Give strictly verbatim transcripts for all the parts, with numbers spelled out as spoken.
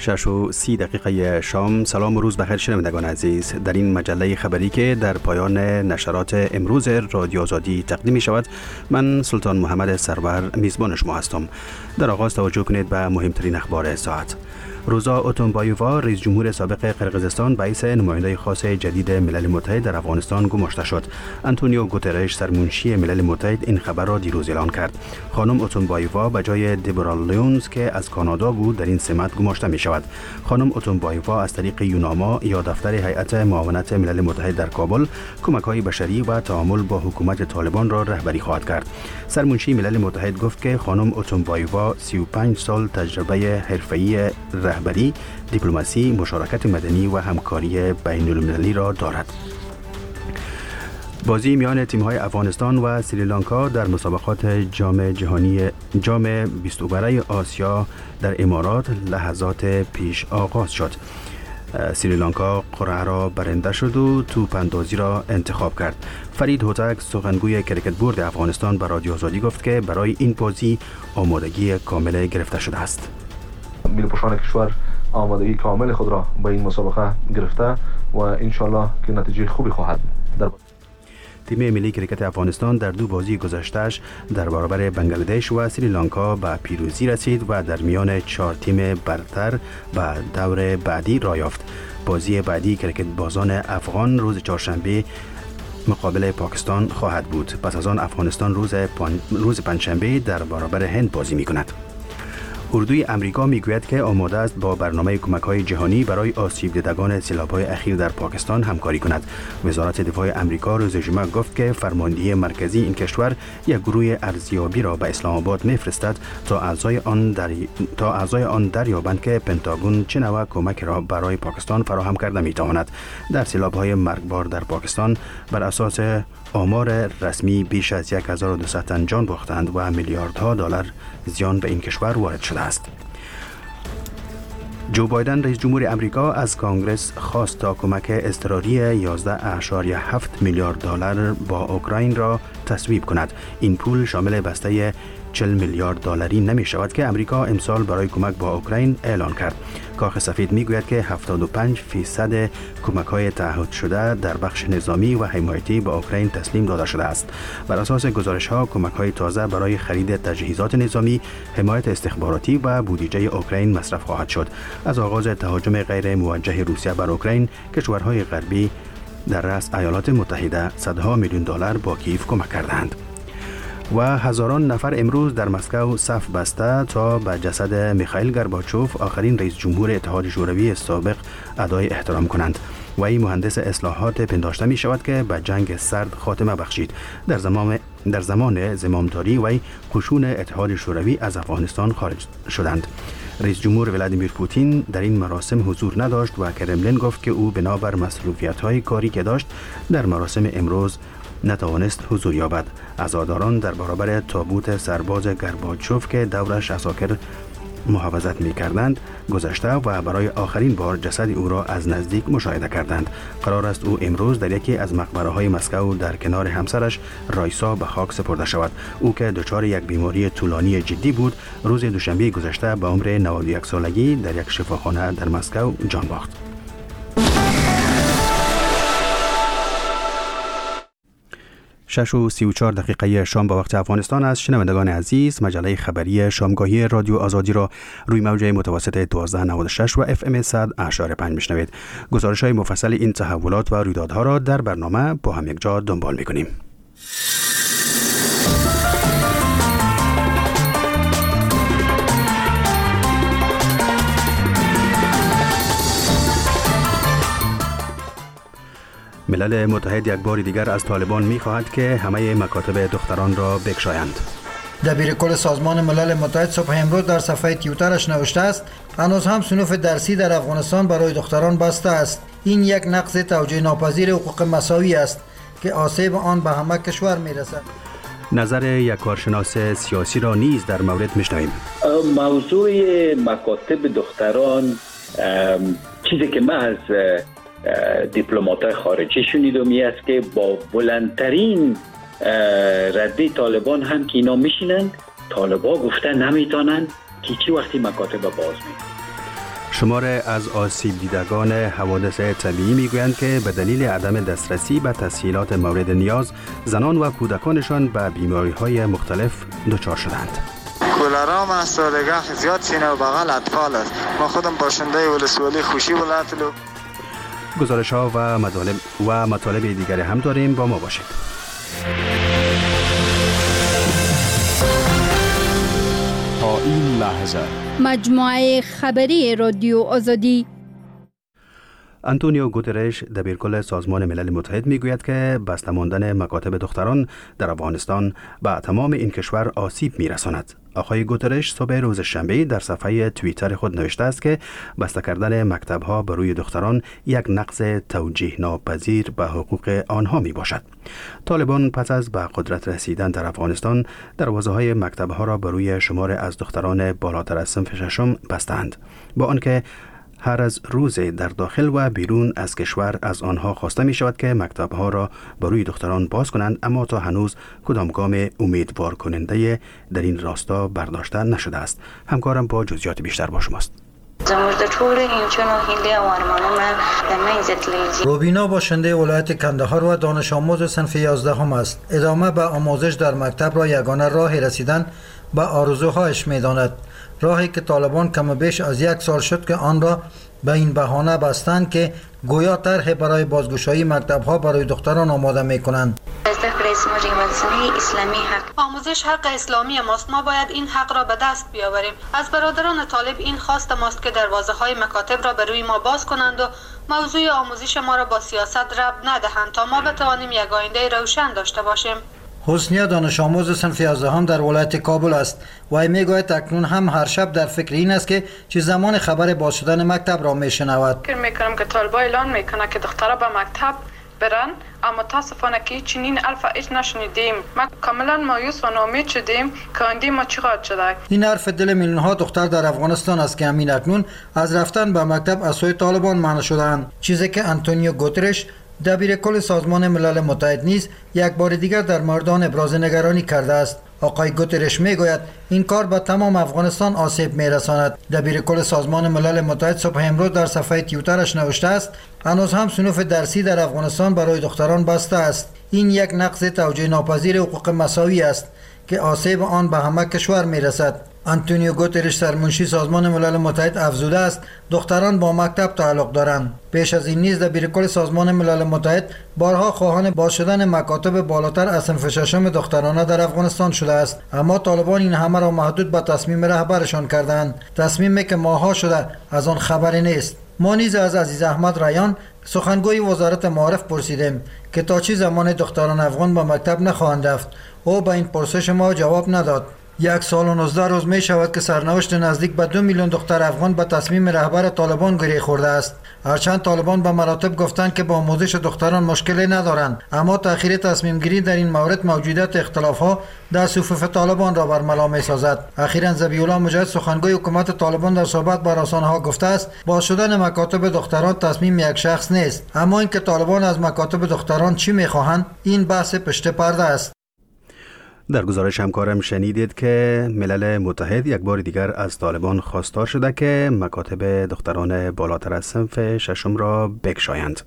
شش و سی دقیقه شام. سلام و روز بخیر شنوندگان عزیز. در این مجله خبری که در پایان نشرات امروز رادیو آزادی تقدیم می شود، من سلطان محمد سرور میزبان شما هستم. در آغاز توجه کنید به مهمترین اخبار ساعت. روزا اتونبایووا، رئیس جمهور سابق قرقیزستان، باعث نماینده خاص جدید ملل متحد در افغانستان گماشته شد. آنتونیو گوترش، سرمنشی ملل متحد، این خبر را دیروز اعلان کرد. خانم اتونبایووا به جای دبورا لیونز که از کانادا بود در این سمت گماشته می شود. خانم اتونبایووا از طریق یوناما یا دفتر هیئت معاونت ملل متحد در کابل کمک‌های بشری و تعامل با حکومت طالبان را رهبری خواهد کرد. سرمنشی ملل متحد گفت که خانم اتونبایووا سی و پنج سال تجربه حرفه‌ای رهبری، دیپلماسی، مشارکت مدنی و همکاری بین‌المللی را دارد. بازی میان تیم‌های افغانستان و سریلانکا در مسابقات جام جهانی جام بیست برای آسیا در امارات لحظات پیش آغاز شد. سریلانکا قرعه را برنده شد و توپ اندازی را انتخاب کرد. فرید هوتک، سخنگوی کریکت بورد افغانستان، به رادیو آزادی گفت که برای این بازی آمادگی کامل گرفته شده است. میلپوشان کشور آمادگی کامل خود را به این مسابقه گرفته و انشالله که نتیجه خوبی خواهد در تیم ملی کریکت افغانستان در دو بازی گذشته‌اش در برابر بنگلادش و سریلانکا به پیروزی رسید و در میان چهار تیم برتر به دور بعدی راه یافت. بازی بعدی کریکت بازان افغان روز چهارشنبه مقابل پاکستان خواهد بود. پس از آن افغانستان روز پان... روز پنجشنبه در برابر هند بازی می‌کند. اردوی امریکا میگوید که آماده است با برنامه کمک‌های جهانی برای آسیب دیدگان سیلاب‌های اخیر در پاکستان همکاری کند. وزارت دفاع امریکا روز جمعه گفت که فرماندهی مرکزی این کشور یک گروه ارزیابی را به اسلام آباد می‌فرستد تا اعضای آن در تا اعضای آن دریابند که پنتاگون چه نوع کمک را برای پاکستان فراهم کرده می‌تواند. در سیلاب‌های مرگبار در پاکستان بر اساس آمار رسمی بیش از هزار و دویست تن جان باختند و میلیاردها دلار زیان به این کشور وارد شده است. جو بایدن، رئیس جمهور امریکا، از کانگرس خواست تا کمک اضطراری یازده اشاریه هفت میلیارد دلار با اوکراین را تصویب کند. این پول شامل بسته چهل میلیارد دلاری نمی شود که امریکا امسال برای کمک با اوکراین اعلان کرد. کاخ سفید می گوید که هفتاد و پنج فیصد کمک های تعهد شده در بخش نظامی و حمایتی به اوکراین تسلیم داده شده است. بر اساس گزارش ها کمک های تازه برای خرید تجهیزات نظامی، حمایت استخباراتی و بودجه اوکراین مصرف خواهد شد. از آغاز تهاجم غیر موجه روسیه بر اوکراین، کشورهای غربی در رأس ایالات متحده صدها میلیون دلار با کیف کمک کردند. و هزاران نفر امروز در مسکو صف بسته تا به جسد میخائیل گورباچوف، آخرین رئیس جمهور اتحاد شوروی سابق، ادای احترام کنند. و این مهندس اصلاحات پنداشته می شود که به جنگ سرد خاتمه بخشید. در زمان در زمان زمامداری و قشون اتحاد شوروی از افغانستان خارج شدند. رئیس جمهور ولادیمیر پوتین در این مراسم حضور نداشت و کرملین گفت که او بنابر مصروفیت‌های کاری که داشت در مراسم امروز نتوانست حضور یابد. عزاداران در برابر تابوت سرباز گورباچوف که دورش عساکر محافظت می کردند گذشته و برای آخرین بار جسد او را از نزدیک مشاهده کردند. قرار است او امروز در یکی از مقبره های مسکو در کنار همسرش رایسا به خاک سپرده شود. او که دچار یک بیماری طولانی جدی بود، روز دوشنبه گذشته به عمر نود و یک سالگی در یک شفاخانه در مسکو جان باخت. شش و سی و چهار دقیقه شام به وقت افغانستان است. شنوندگان عزیز، مجله خبری شامگاهی رادیو آزادی را روی موج متوسط دوازده نود و شش و اف ام صد اشاره پنج میشنوید. گزارش های مفصل این تحولات و رویدادها را در برنامه با هم یک جا دنبال میکنیم. ملل متحد یک بار دیگر از طالبان می‌خواهد که همه مکاتب دختران را بگشایند. دبیرکل سازمان ملل متحد صبح امروز در صفحه توییترش نوشته است: هنوز هم صنوف درسی در افغانستان برای دختران بسته است. این یک نقض توجیه ناپذیر حقوق مساوی است که آسیب آن به همه کشور می‌رسد. نظر یک کارشناس سیاسی را نیز در مورد می‌شنویم. موضوع مکاتب دختران چیزی که من از دیپلمات‌های خارجی شنیدم این است که با بلندترین رده طالبان هم که اینا میشینند، طالبان گفتن نمیتونن که چی وقتی مکاتب باز میکنن. شمار از آسیب دیدگان حوادث طبیعی میگویند که به دلیل عدم دسترسی به تسهیلات مورد نیاز زنان و کودکانشان به بیماری‌های مختلف دچار شدند. کولرام است، سالگاه زیاد سینه و بغل اطفال است. ما خودم باشنده ولسوالی خوشی ولایت. گزارش ها و مطالب و مطالب دیگر هم داریم، با ما باشید. تا این لحظه مجموعه خبری رادیو آزادی. آنتونیو گوترش دبیرکل سازمان ملل متحد میگوید که بسته ماندن مکاتب دختران در افغانستان به تمام این کشور آسیب میرساند. آقای گوترش صبح روز شنبه در صفحه توییتر خود نوشته است که بسته کردن مکتب‌ها بر روی دختران یک نقض توجیه ناپذیر به حقوق آنها می باشد. طالبان پس از به قدرت رسیدن در افغانستان دروازه‌های مکتب‌ها را بر روی شمار از دختران بالاتر از صنف ششم بستند، با آنکه هر از روز در داخل و بیرون از کشور از آنها خواسته می شود که مکتب‌ها را بر روی دختران باز کنند، اما تا هنوز کدام گام امیدوار کننده در این راستا برداشته نشده است. همکارم با جزئیات بیشتر با شماست. روبینا باشنده ولایت کندهار و دانش آموز صنف یازدهم است. ادامه به آموزش در مکتب را یگانه راه رسیدن به آرزوهایش می‌داند. راهی که طالبان کم بیش از یک سال شد که آن را به این بهانه بستند که گویا طرح برای بازگشایی مکتب‌ها برای دختران آماده می‌کنند. آموزش حق اسلامی ماست. ما باید این حق را به دست بیاوریم. از برادران طالب این خواست ماست که دروازه‌های مکاتب را به روی ما باز کنند و موضوع آموزش ما را با سیاست ربط ندهند تا ما بتوانیم یک آینده روشن داشته باشیم. حسنیه دانش آموز صنف یازدهم در ولایت کابل است و ای میگوید اکنون هم هر شب در فکر این است که چه زمان خبر باز شدن مکتب را میشنود. فکر میکنم که طالبا اعلان میکنه که دخترها به مکتب برن، اما متاسفانه که چنین الف ایش نشنیدیم. ما کاملا مایوس و ناامید شدیم که آینده ما چقدر شده. این حرف دل میلیون ها دختر در افغانستان است که همین اکنون از رفتن به مکتب از سوی طالبان منع شدند، چیزی که آنتونیو گوترش دبیرکل سازمان ملل متحد نیز یک بار دیگر در مورد آن ابراز نگرانی کرده است. آقای گوترش میگوید این کار به تمام افغانستان آسیب میرساند. دبیرکل سازمان ملل متحد صبح امروز در صفحه توییترش نوشته است هنوز هم صنوف درسی در افغانستان برای دختران بسته است. این یک نقض توجیه ناپذیر حقوق مساوی است که آسیب آن به همه کشور میرسد. آنتونیو گوترش سرمنشی سازمان ملل متحد افزوده است دختران با مکتب تعلق دارند. پیش از این نیز دبیرکل سازمان ملل متحد بارها خواهان باز شدن مکاتب بالاتر از صنف ششم دخترانه در افغانستان شده است، اما طالبان این همه را محدود به تصمیم رهبرشان کردند، تصمیمی که ماها شده از آن خبری نیست. ما نیز از عزیز احمد ریان سخنگوی وزارت معارف پرسیدیم که تا چه زمان دختران افغان به مکتب نخواهند رفت. او به این پرسش ما جواب نداد. یک سال و نوزده روز می شود که سرنوشت نزدیک به دو میلیون دختر افغان به تصمیم رهبر طالبان گره خورده است. هرچند طالبان به مراتب گفتند که با آموزش دختران مشکلی ندارند، اما تأخیر تصمیم گیری در این مورد موجودیت اختلاف ها در صفوف طالبان را برملا می سازد. اخیراً ذبیح الله مجاهد سخنگوی حکومت طالبان در صحبت با رسانه ها گفته است باز شدن مکاتب دختران تصمیم یک شخص نیست، اما اینکه طالبان از مکاتب دختران چی می خواهند این بحث پشت پرده است. در گزارش همکارم شنیدید که ملل متحد یک بار دیگر از طالبان خواستار شده که مکاتب دختران بالاتر از صنف ششم را بگشایند.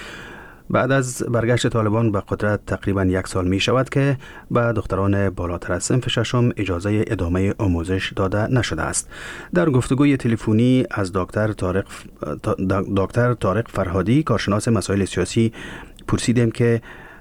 بعد از برگشت طالبان به قدرت تقریبا یک سال می شود که به دختران بالاتر از صنف ششم اجازه ادامه آموزش داده نشده است. در گفتگوی تلفنی از دکتر طارق دکتر طارق فرهادی کارشناس مسائل سیاسی پرسیدیم که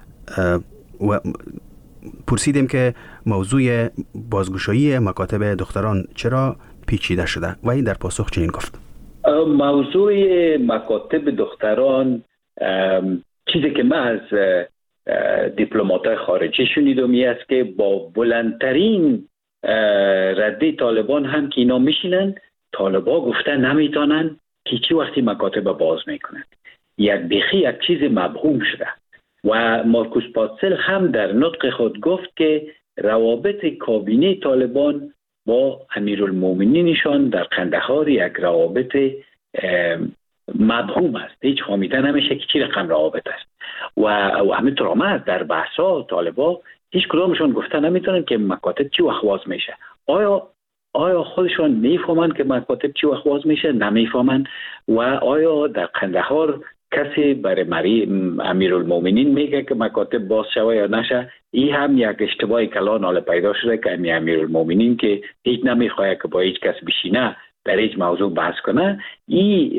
و پرسیدیم که موضوع بازگشایی مکاتب دختران چرا پیچیده شده و این در پاسخ چنین گفت. موضوع مکاتب دختران چیزی که من از دیپلمات‌های خارجی شنیدم این است که با بلندترین رده طالبان هم که اینا میشینن، طالبا گفتن نمیتونن که چی وقتی مکاتب باز میکنن. یک بیخی یک چیز مبهوم شده و مارکوس پاتسل هم در نطق خود گفت که روابط کابینه طالبان با امیرالمومنینشان در قندهار یک روابط مبهوم است، هیچ فهمیده نمیشه که چی رقم روابط است و همینطور هم در بحثا طالبا هیچ کدامشون گفته نمیتونن که مکاتب چی وقت باز میشه. آیا آیا خودشان میفهمند که مکاتب چی وقت باز میشه؟ نمیفهمند. و آیا در قندهار کسی برای مری امیرالمومنین میگه که مکاتب باز شوه یا نشه؟ این هم یک اشتباه کلان حال پیدا شده که امیرالمومنین که هیچ نمیخواد که با هیچ کس بشینه در هیچ موضوع بحث کنه، این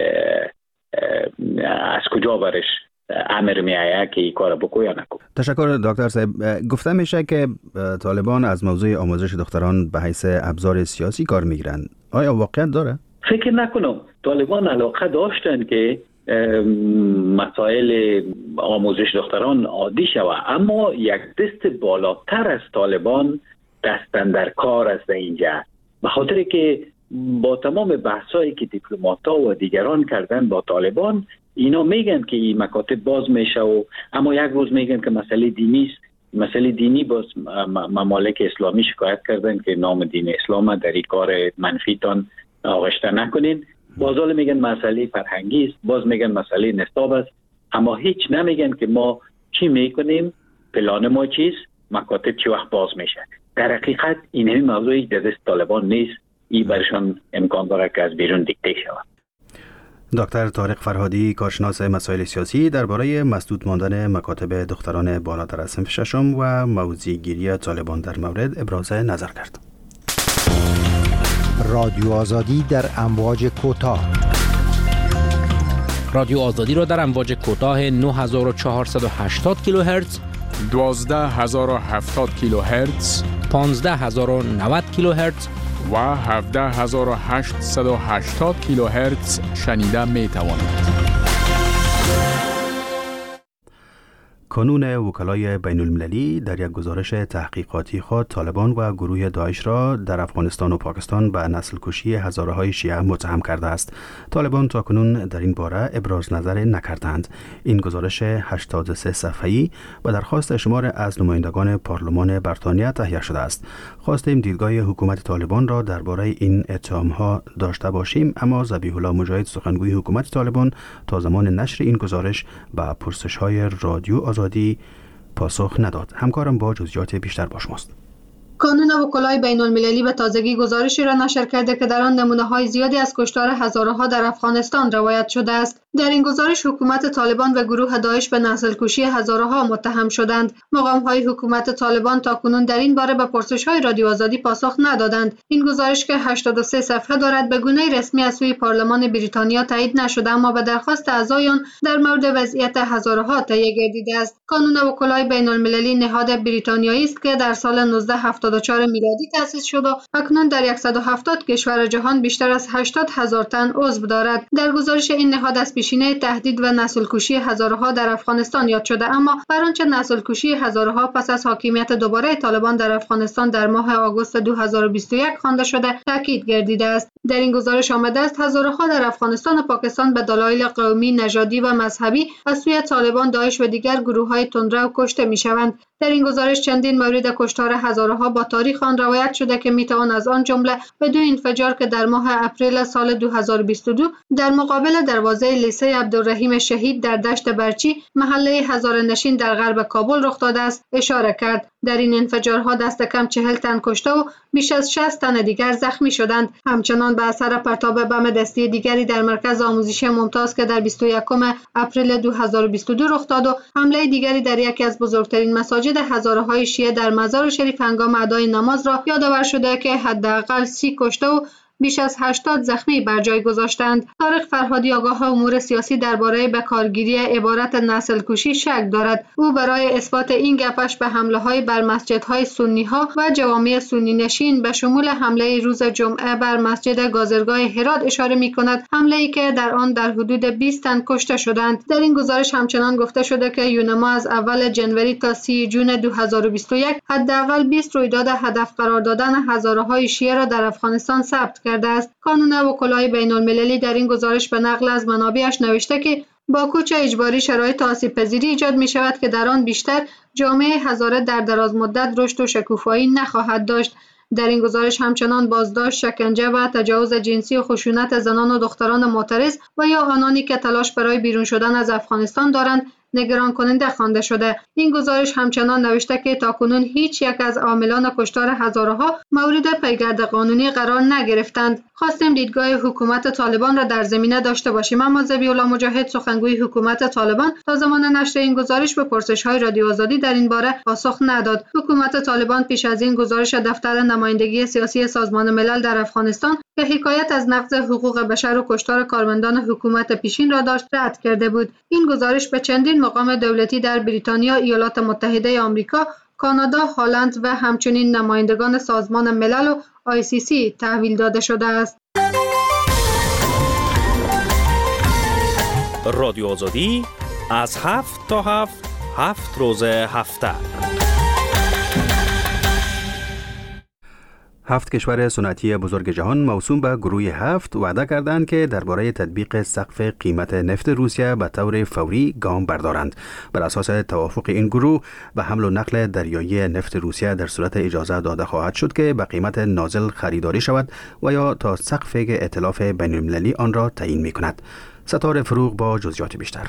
از کجا برش امر می آید که این کار بکنه یا نکنه. تشکر دکتر صاحب. گفته میشه که طالبان از موضوع آموزش دختران به حیث ابزار سیاسی کار میگیرن. آیا واقعیت داره؟ فکر نکنم. طالبان علاقه داشتن که مسائل آموزش دختران عادی شود، اما یک دست بالاتر از طالبان دستن در کار است اینجا، به خاطر که با تمام بحثایی که دیپلمات‌ها و دیگران کردن با طالبان، اینا میگن که این مکاتب باز میشه و اما یک روز میگن که مسئله دینی است. مسئله دینی باز ممالک اسلامی شکایت کردن که نام دین اسلام در این کار منفیتان آغشته نکنین. باز حالا میگن مسئله فرهنگی است، باز میگن مسئله نصاب است، اما هیچ نمیگن که ما چی میکنیم، پلان ما چیست، مکاتب چی وقت باز میشه. در حقیقت این همین موضوعی در دست طالبان نیست، این برشان امکان داره که از بیرون دیکته شود. دکتر طارق فرهادی، کارشناس مسائل سیاسی، درباره مسدود ماندن مکاتب دختران بالاتر از صنف ششم و موضع‌گیری طالبان در مورد ابراز نظر کرد. رادیو آزادی در امواج کوتاه. رادیو آزادی را در امواج کوتاه نه هزار و چهارصد و هشتاد کیلوهرتز، دوازده هزار و هفتاد کیلوهرتز، پانزده هزار و نود کیلوهرتز و هفده هزار و هشتصد و هشتاد کیلوهرتز شنیده می توانید. کانون وکلای بین المللی در یک گزارش تحقیقاتی خود طالبان و گروه داعش را در افغانستان و پاکستان به نسل کشی هزاره های شیعه متهم کرده است. طالبان تاکنون در این باره ابراز نظر نکردند. این گزارش هشتاد و سه صفحه‌ای و درخواست شمار از نمایندگان پارلمان بریتانیا تهیه شده است. خواستیم دیدگاه حکومت طالبان را درباره این اتهام‌ها داشته باشیم، اما ذبیح الله مجاهد، سخنگوی حکومت طالبان، تا زمان نشر این گزارش به پرسش‌های رادیو آزادی پاسخ نداد. همکارم با جزئیات بیشتر با شماست. کانون وکلای بین المللی به تازگی گزارشی را نشر کرده که در آن نمونه‌های زیادی از کشتار هزاره‌ها در افغانستان روایت شده است. در این گزارش حکومت طالبان و گروه داعش به نسل کشی هزاره‌ها متهم شدند. مقام‌های حکومت طالبان تاکنون در این باره به پرسش‌های رادیو آزادی پاسخ ندادند. این گزارش که هشتاد و سه صفحه دارد به گونه‌ای رسمی از سوی پارلمان بریتانیا تایید نشده، اما به درخواست اعضایان در مورد وضعیت هزاره‌ها تهیه گردیده است. کانون وکلای بین المللی نهاد بریتانیایی است که در سال نوزده هفتاد و چهار میلادی تأسیس شد و اکنون در صد و هفتاد کشور جهان بیشتر از هشتاد هزار تن عضو دارد. در گزارش این نهاد از پیشینه تهدید و نسل کشی هزارها در افغانستان یاد شده، اما بر آنچه نسل کشی هزارها پس از حاکمیت دوباره طالبان در افغانستان در ماه آگوست دو هزار و بیست و یک خوانده شده تاکید گردیده است. در این گزارش آمده است هزارها در افغانستان و پاکستان به دلایل قومی، نژادی و مذهبی از سوی طالبان، داعش و دیگر گروه‌های تندرو کشته می‌شوند. در این گزارش چندین مورد کشتار هزارها با تاریخ آن روایت شده که میتوان از آن جمله به دو انفجار که در ماه اپریل سال دو هزار و بیست و دو در مقابل دروازه لیسه عبدالرحیم شهید در دشت برچی، محله هزاره نشین در غرب کابل رخ داده است اشاره کرد. در این انفجارها دست کم چهل تن کشته و بیش از شصت تن دیگر زخمی شدند. همچنان به اثر پرتاب بم دستی دیگری در مرکز آموزشی ممتاز که در بیست و یکم اپریل دو هزار و بیست و دو رخ داد و حمله دیگری در یکی از بزرگترین مساجد هزاره‌های شیعه در مزار شریف هنگام ادای نماز را یادآور شده که حداقل سی کشته و بیش از هشتاد زخمی بر جای گذاشتند. طارق فرهادی، آگاه امور سیاسی، درباره به کارگیری عبارت نسل کشی شک دارد. او برای اثبات این گپش به حمله‌های بر مسجدهای سنی ها و جوامع سنی نشین به شمول حمله روز جمعه بر مسجد گازرگاه هرات اشاره می‌کند، حمله‌ای که در آن در حدود بیست تن کشته شدند. در این گزارش همچنان گفته شده که یونما از اول جنوری تا سی جون دو هزار و بیست و یک حداقل بیست رویداد هدف قرار دادن هزاره‌های شیعه را در افغانستان ثبت کرده است. کانون وکلای بین المللی در این گزارش به نقل از منابعش نوشته که با کوچ اجباری شرایط آسیب پذیری ایجاد می شود که در آن بیشتر جامعه هزاره در دراز مدت رشد و شکوفایی نخواهد داشت. در این گزارش همچنان بازداشت، شکنجه و تجاوز جنسی و خشونت زنان و دختران معترض و یا آنانی که تلاش برای بیرون شدن از افغانستان دارند نگران کننده خوانده شده. این گزارش همچنان نوشته که تاکنون هیچ یک از عاملان کشتار هزارها مورد پیگرد قانونی قرار نگرفتند. خواستیم دیدگاه حکومت طالبان را در زمینه داشته باشیم، اما ذبیح الله مجاهد سخنگوی حکومت طالبان تا زمان نشر این گزارش به پرسش‌های رادیو آزادی در این باره پاسخ نداد. حکومت طالبان پیش از این گزارش دفتر نمایندگی سیاسی سازمان ملل در افغانستان که حکایت از نقض حقوق بشر و کشتار کارمندان حکومت پیشین را داشت رد کرده بود. این گزارش به چندین مقام دولتی در بریتانیا، ایالات متحده آمریکا، کانادا، هلند و همچنین نمایندگان سازمان ملل و آی سی سی تحویل داده شده است. رادیو آزادی از هفت تا هفت هفت روز هفته. هفت کشور صنعتی بزرگ جهان موسوم به گروه هفت وعده کردند که درباره تطبیق سقف قیمت نفت روسیه به طور فوری گام بردارند. بر اساس توافق این گروه به حمل و نقل دریایی نفت روسیه در صورت اجازه داده خواهد شد که به قیمت نازل خریداری شود و یا تا سقف ائتلاف بین المللی آن را تعیین می کند. ستاره فروغ با جزئیات بیشتر.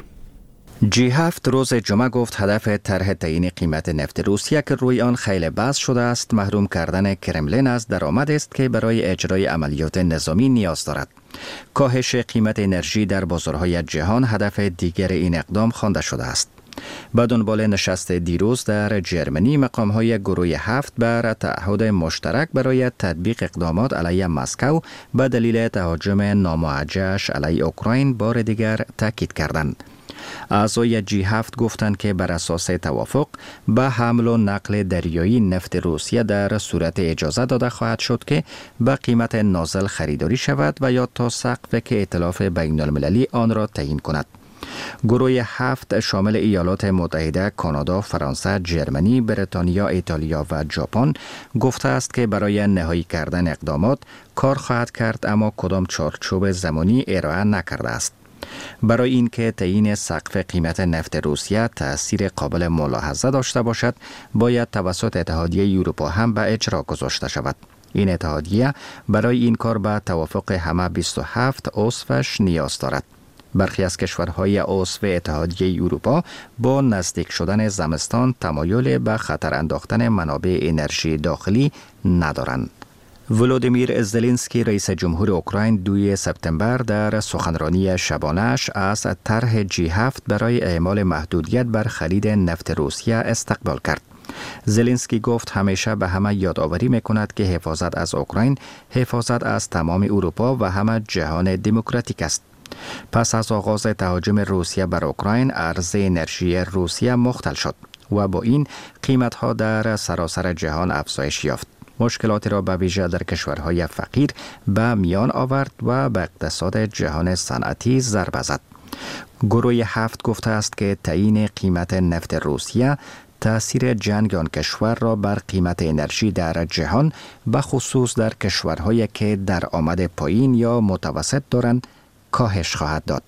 جی هفت روز جمعه گفت هدف طرح تعیین قیمت نفت روسیه که روی آن خیلی بحث شده است محروم کردن کرملین از درآمد است که برای اجرای عملیات نظامی نیاز دارد. کاهش قیمت انرژی در بازارهای جهان هدف دیگر این اقدام خوانده شده است. به دنبال نشست دیروز در جرمنی مقام‌های گروه هفت بر تعهد مشترک برای تطبیق اقدامات علیه مسکو به دلیل تهاجم ناموجه‌اش علیه اوکراین بار دیگر تاکید کردند. اعضای جی هفت گفتند که بر اساس توافق به حمل و نقل دریایی نفت روسیه در صورت اجازه داده خواهد شد که به قیمت نازل خریداری شود و یا تا سقفی که ائتلاف بین المللی آن را تعیین کند. گروه هفت شامل ایالات متحده، کانادا، فرانسه، جرمنی، بریتانیا، ایتالیا و ژاپن گفته است که برای نهایی کردن اقدامات کار خواهد کرد، اما کدام چارچوب زمانی ارائه نکرده است. برای اینکه تعیین سقف قیمت نفت روسیه تأثیر قابل ملاحظه داشته باشد، باید توسط اتحادیه اروپا هم به اجرا گذاشته شود. این اتحادیه برای این کار به توافق همه بیست و هفت عضوش نیاز دارد. برخی از کشورهای عضو اتحادیه اروپا با نزدیک شدن زمستان تمایل به خطر انداختن منابع انرژی داخلی ندارند. ولودیمیر زلنسکی رئیس جمهور اوکراین دوی سپتامبر در سخنرانی شبانه‌اش از طرح جی هفت برای اعمال محدودیت بر خرید نفت روسیه استقبال کرد. زلنسکی گفت همیشه به همه یادآوری می‌کند که حفاظت از اوکراین حفاظت از تمام اروپا و همه جهان دموکراتیک است. پس از آغاز تهاجم روسیه بر اوکراین، عرضه انرژی روسیه مختل شد و با این قیمت‌ها در سراسر جهان افزایش یافت. مشکلاتی را به ویژه در کشورهای فقیر به میان آورد و به اقتصاد جهان صنعتی ضربه زد. گروه هفت گفته است که تعیین قیمت نفت روسیه تأثیر جنگ آن کشور را بر قیمت انرژی در جهان به خصوص در کشورهایی که درآمد پایین یا متوسط دارند کاهش خواهد داد.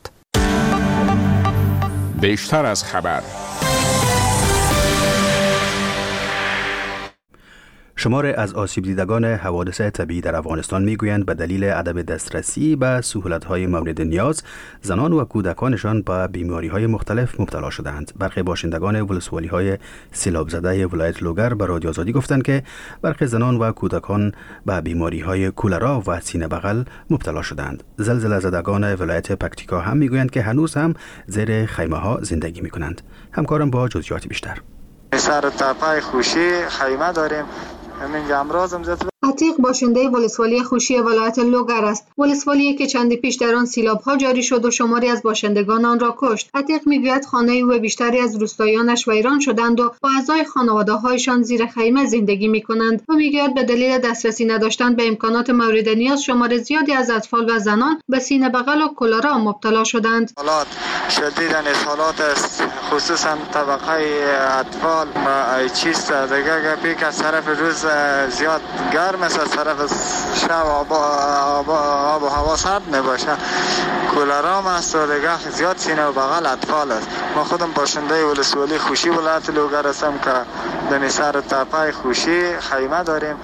بیشتر از خبر. شمار از آسیب دیدگان حوادث طبیعی در افغانستان میگویند به دلیل عدم دسترسی به سهولت‌های مورد نیاز، زنان و کودکانشان به بیماری‌های مختلف مبتلا شدند. برخی باشندگان ولسوالی‌های سیلاب زده ولایت لوگر به رادیو آزادی گفتند که برخی زنان و کودکان به بیماری‌های کولرا و سینه بغل مبتلا شدند. زلزله زدگان ولایت پکتیکا هم میگویند که هنوز هم زیر خیمه‌ها زندگی می‌کنند. همکارم با جزئیات بیشتر. سر تپه خوشی خیمه داریم. همین امروزم زد عتیق باشنده ولسوالی خوشی ولایت لوگر است. ولسوالی که چندی پیش در آن سیلاب‌ها جاری شد و شماری از باشندگان آن را کشت. عتیق میگوید خانه او و بیشتری از روستاییانش ویران شدند و با اعضای خانواده‌هایشان زیر خیمه زندگی می‌کنند. و میگوید به دلیل دسترسی نداشتن به امکانات مورد نیاز، شمار زیادی از اطفال و زنان به سینه بغل و کولرا مبتلا شدند. حالات شدید حالات است، خصوصا طبقه اطفال و چیز دیگه پیک از طرف روز زیاد گرم است، از طرف شب آب و هوا سرد نباشه، کولرام است و دیگه زیاد سینه و بغل اطفال است. ما خودم باشنده ولسوالی خوشی ولایت لوگر هستم که در سر تپه خوشی خیمه داریم.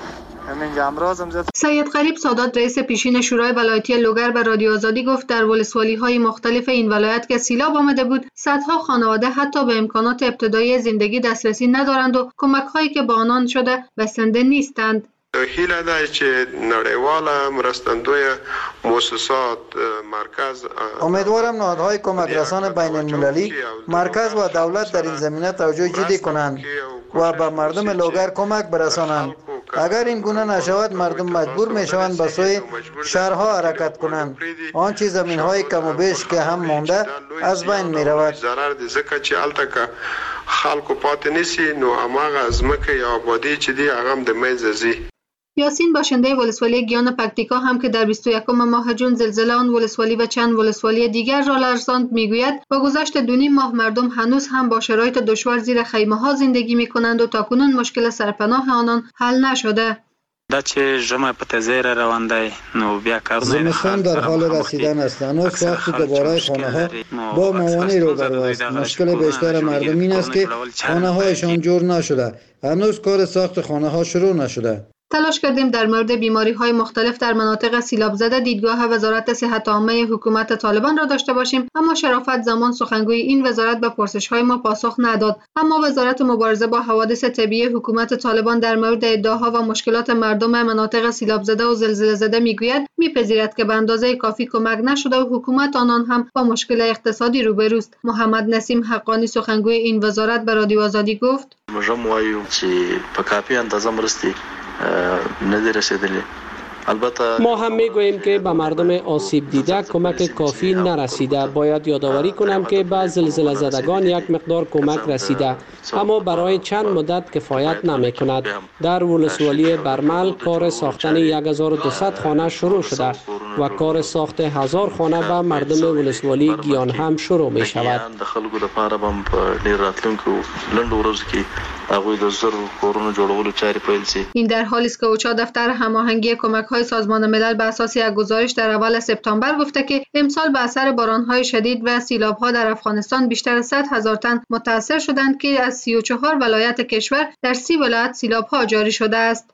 همین امروز هم زد. سید غریب سادات رئیس پیشین شورای ولایتی لوگر به رادیو آزادی گفت در ولسوالی‌های مختلف این ولایت که سیلاب آمده بود صدها خانواده حتی به امکانات ابتدایی زندگی دسترسی ندارند و کمک‌هایی که به آنان شده بسنده نیستند. هیله ده چې نړیواله مرستندوی مؤسسات مرکز امیدوارم نهادهای کمک رسان بین المللی مرکز و دولت در این زمینه توجه جدی کنند و به مردم لوگر کمک برسانند. اگر این گونه نشود مردم مجبور می شوند به سوی شهرها حرکت کنند. آنچه زمین های کم و بیش که هم مانده از بین می رود. ضرر دي ځکه چې الته که خلکو پاتې نسی نو هماغه ځمکه یا آبادی چې دی هغه هم د منځه ځي. یاسین باشنده ولسوالی گیان پکتیکا هم که در بیست و یکم ماه جون زلزله آن ولسوالی و چند ولسوالی دیگر را لرزاند میگوید با گذشت دو نیم ماه مردم هنوز هم با شرایط دشوار زیر خیمه ها زندگی می کنند و تاکنون مشکل سرپناه آنان حل نشده. دا چې ژمی په تیزی را روان دی نو بیا کارونه زمستان در حال رسیدن است. هنوز ساخت دوباره خانه ها با موانع روبرو است. مشکل بیشتر مردم این است که خانه هایشان جور نشده. هنوز کار ساخت خانه ها شروع نشده. تلاش کردیم در مورد بیماری های مختلف در مناطق سیلاب زده دیدگاه وزارت صحت عامه حکومت طالبان را داشته باشیم، اما شرافت زمان سخنگوی این وزارت به پرسش های ما پاسخ نداد. اما وزارت مبارزه با حوادث طبیعی حکومت طالبان در مورد ادعاها و مشکلات مردم مناطق سیلاب زده و زلزله زده میگوید میپذیرد که به اندازه کافی کمک نشده و حکومت آنان هم با مشکل اقتصادی روبروست. محمد نسیم حقانی سخنگوی این وزارت به رادیو آزادی گفت: مجم وایو چې په کافی اندازه مرستي نه دی رسیدلی. ما هم میگوییم که به مردم آسیب دیده کمک کافی نرسیده. باید یادآوری کنم که به زلزله زدگان یک مقدار کمک رسیده، اما برای چند مدت کفایت نمی کند. در ولسوالی برمل کار ساختن هزار و دویست خانه شروع شده و کار ساخت هزار خانه به مردم ولسوالی گیان هم شروع می شود. این در حالی است که اوچا دفتر هماهنگی کمک‌های سازمان ملل به اساس یک گزارش در اول سپتامبر گفته که امسال به اثر باران‌های شدید و سیلاب‌ها در افغانستان بیشتر از صد هزار تن متاثر شدند که از سی و چهار ولایت کشور در سی ولایت سیلاب‌ها جاری شده است.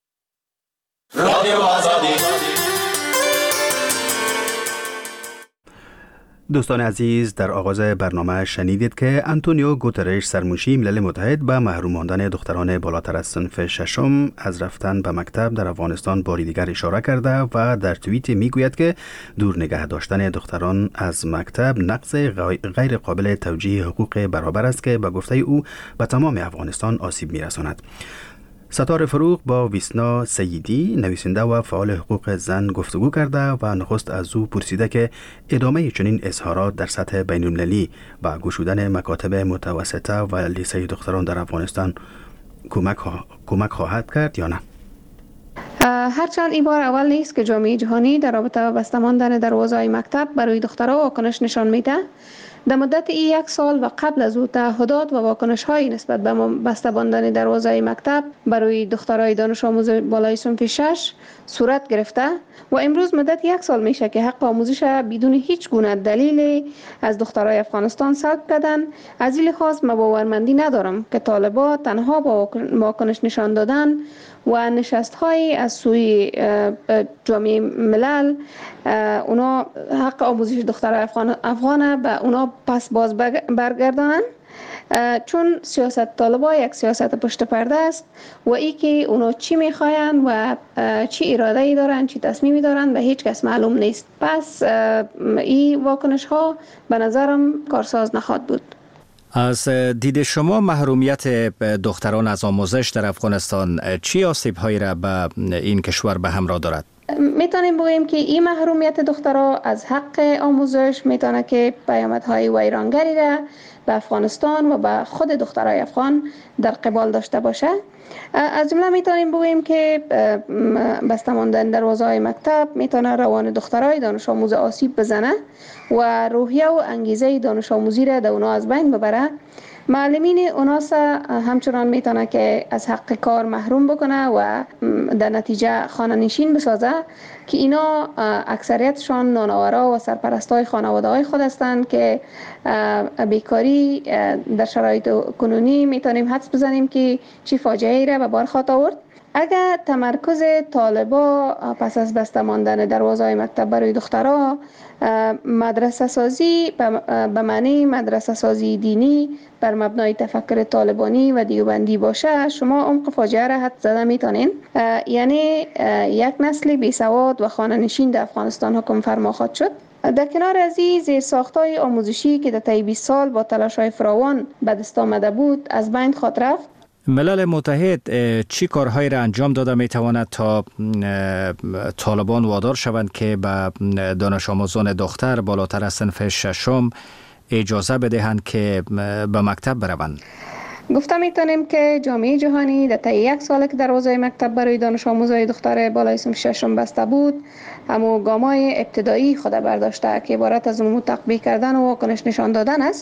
دوستان عزیز، در آغاز برنامه شنیدید که آنتونیو گوترش سرمنشی ملل متحد به محروم ماندن دختران بالاتر از صنف ششم از رفتن به مکتب در افغانستان باری دیگر اشاره کرده و در توییت میگوید که دور نگه داشتن دختران از مکتب نقض غیر قابل توجیه حقوق برابر است که به گفته او به تمام افغانستان آسیب میرساند. ستاره فروغ با ویسنا سیدی نویسنده و فعال حقوق زن گفتگو کرده و نخست از او پرسیده که ادامه چنین اظهارات در سطح بین‌المللی و گشودن مکاتب متوسطه و لیسه دختران در افغانستان کمک, کمک خواهد کرد یا نه؟ هرچند این بار اول نیست که جامعه جهانی در رابطه با بسته ماندن دروازه‌های مکتب برای دخترها واکنش نشان میده. در مدت ای یک سال و قبل از او تعهدات و واکنش هایی نسبت به بسته ماندن دروازه مکتب برای دخترای دانش آموز بالای صنف شش صورت گرفته و امروز مدت یک سال میشه که حق آموزش بدون هیچ گونه دلیلی از دخترای افغانستان سلب کردن. از این لحاظ من باورمندی ندارم که طالبان تنها با واکنش نشان دادن و نشست های از سوی جامعه ملل اونا حق آموزش دخترای افغان افغانه به اونا پس باز برگردانن، چون سیاست طالبان یک سیاست پشت پرده است و ای که اونا چی میخواین و چی اراده ای دارن، چی تصمیمی دارن به هیچ کس معلوم نیست. پس این واکنش ها به نظرم کارساز نخواهد بود. از دید شما محرومیت دختران از آموزش در افغانستان چی آسیب‌هایی را به این کشور به همراه دارد؟ میتونیم بگوییم که این محرومیت دخترها از حق آموزش میتونه که پیامدهای ویرانگری را به افغانستان و به خود دخترای افغان در قبال داشته باشه. از جمله میتونیم بگوییم که بسته ماندن دروازه‌های مکتب میتونه روان دخترای دانش آموز آسیب بزنه و روحیه و انگیزه دانش آموزی را در اونا از بین ببره. معلمین اوناس همچنان میتونه که از حق کار محروم بکنه و در نتیجه خانه نشین بسازه که اینا اکثریتشان نانآورا و سرپرستای خانواده های خود هستند که بیکاری در شرایط کنونی میتونیم حدس بزنیم که چی فاجعه ای را به بار خواهد آورد. اگر تمرکز طالبا پس از بسته ماندن دروازه‌های مکتب برای دخترها مدرسه سازی به معنی مدرسه سازی دینی بر مبنای تفکر طالبانی و دیوبندی باشه، شما عمق فاجعه را حد زده میتونین. یعنی یک نسل بی سواد و خانه نشین در افغانستان حکم فرما خواهد شد. در کنار از این زیرساخت‌های آموزشی که در طی بیست سال با تلاش‌های فراوان به دست آمده بود از بین خواهد رفت. ملل متحد چی کارهایی را انجام داده می تواند تا طالبان وادار شوند که به دانش آموزان دختر بالاتر از صنف ششم اجازه بدهند که به مکتب بروند؟ گفته میتونیم که جامعه جهانی در طی یک سال که دروازه مکتب برای دانش آموزای دختر بالای صنف ششم بسته بود، اما گامای ابتدایی خود برداشته که عبارت از عمومی تطبیق کردن و واکنش نشان دادن است.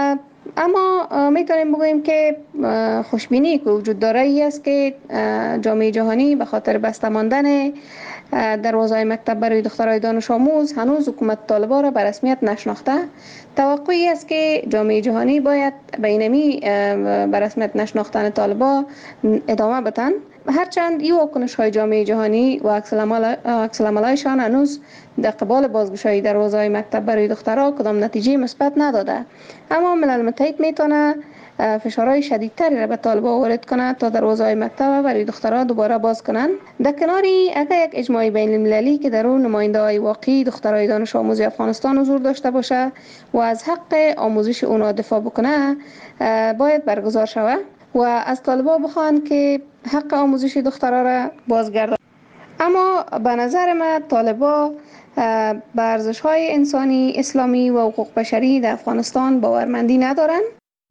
اما میتونیم بگوییم که خوشبینی که وجود داره ای است که جامعه جهانی به خاطر بسته ماندن دروازه‌های مکتب برای دخترای دانش آموز هنوز حکومت طالبان را به رسمیت نشناخته. توقعی است که جامعه جهانی باید به اینمی به رسمیت نشناختن طالبان ادامه بدن. هرچند این واکنش‌های جامعه جهانی و عکس العمل‌هایشان هنوز در قبال بازگشایی دروازه‌های مکتب برای دخترها کدام نتیجه مثبت نداده، اما ملل متحد میتونه فشارهای شدیدتری را به طالبان وارد کنه تا دروازه‌های مکتب برای دخترها دوباره باز کنند. در کناری اگر یک اجماع بین المللی که در اون نماینده‌های واقعی دخترای دانش آموز افغانستان حضور داشته باشه و از حق آموزش اونها دفاع بکنه باید برگزار شود و از طالبان بخوان که حق آموزش دخترها را بازگردانند. اما به نظر من طالبان به ارزش‌های انسانی، اسلامی و حقوق بشری در افغانستان باورمندی ندارند.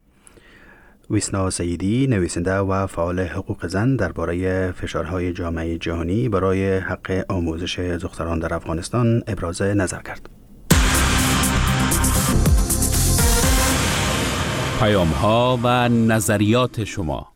ویسنا سیدی، نویسنده و فعال حقوق زن، درباره فشارهای جامعه جهانی برای حق آموزش دختران در افغانستان ابراز نظر کرد. پیام‌ها و نظریات شما.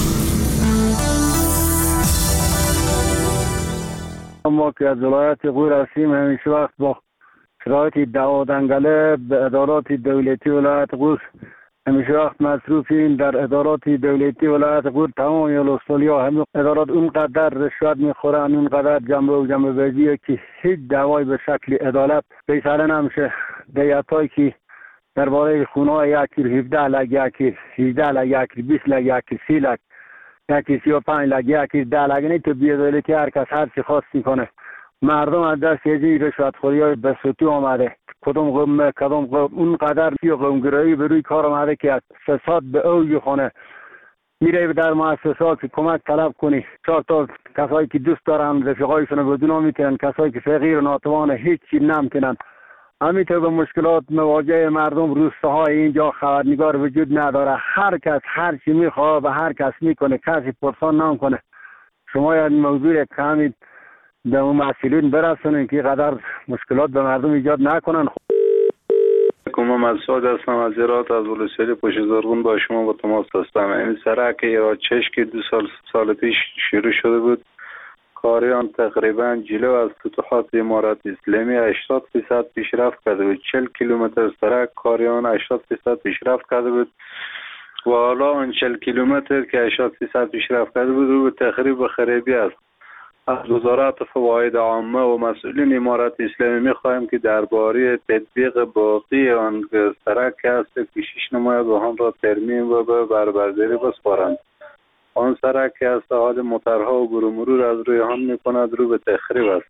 ما که از ولایت غور هستیم همیشه وقت با شرایط دعوادنگله به ادارات دولتی ولایت غور همیشه وقت مصروفیم. در ادارات دولتی ولایت غور تمام یولوستولیا همه ادارات اونقدر رشوت میخورن، اونقدر جنبه و جنبه بازیه که هیچ دعوای به شکل عدالت بیچاره نمیشه. دیتایی که درباره خونه یکی هفده لگ، یکی هجده لگ، یکی بیست لگ، یکی سی لگ، یکی سی و پنج لگ، یکی ده لگ، نه تو بی‌عدالتی هر کس هر چی خواست میکنه. مردم از دست یه رشوت خوری های بسوتی آمده. کدوم قوم کدوم قوم اونقدر فی قومگرایی به روی کار آمده که از فساد به اوج خونه. میره در مؤسسات که کمک طلب کنی، چهار تا کسایی که دوست دارن رفیقایشون رو بدون میتونن، کسایی که فقیر و ناتوان هیچی نمیتونن. همینطور به مشکلات مواجه مردم روستاهای اینجا خبرنگار وجود نداره. هر کس هر چی میخواد و هر کس میکنه، کسی پرسان نمیکنه. شما یاد موضوع کامید به اون مسئولین برسونین که قدر مشکلات به مردم ایجاد نکنن. من مسعود هستم از هرات، از ولسوالی پشت زرغون با شما با تماس هستم. این سرک ایراچش که دو سال سال پیش شروع شده بود، کاریان تقریبا جلو از فتوحات امارات اسلامی هشتاد درصد پیشرفت کرده بود. چهل کیلومتر سرک کاریان هشتاد درصد پیشرفت کرده بود و حالا آن چهل کیلومتر که هشتاد درصد پیشرفت کرده بود رو به تخریب و خرابی است. از وزارت فواید عامه و مسئولین امارات اسلامی می‌خواهیم که درباره تطبیق باقی آن سرک است که کشش نماید و آن را ترمیم و به بربرداری بسپارند. آن سرک که از حال موترها و برو مرور از روی آن می‌کند رو به تخریب است.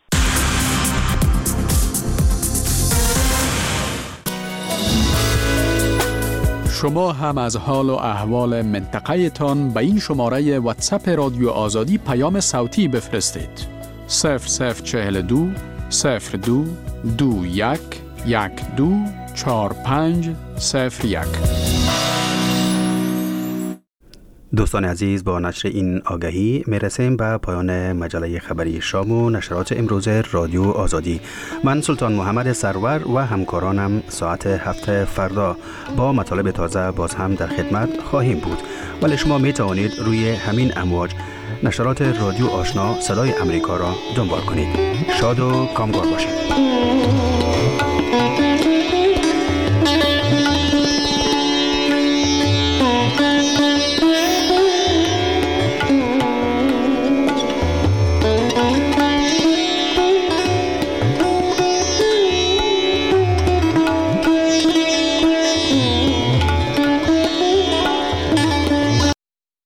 شما هم از حال و احوال منطقه تان به این شماره واتساپ رادیو آزادی پیام صوتی بفرستید. صفر صفر چهل و دو صفر دو دو یک یک دو چهار پنج صفر یک. دوستان عزیز، با نشر این آگهی میرسیم به پایان مجله خبری شام و نشرات امروز رادیو آزادی. من سلطان محمد سرور و همکارانم ساعت هفت فردا با مطالب تازه باز هم در خدمت خواهیم بود، ولی شما می توانید روی همین امواج نشرات رادیو آشنا صدای امریکا را دنبال کنید. شاد و کامگار باشید.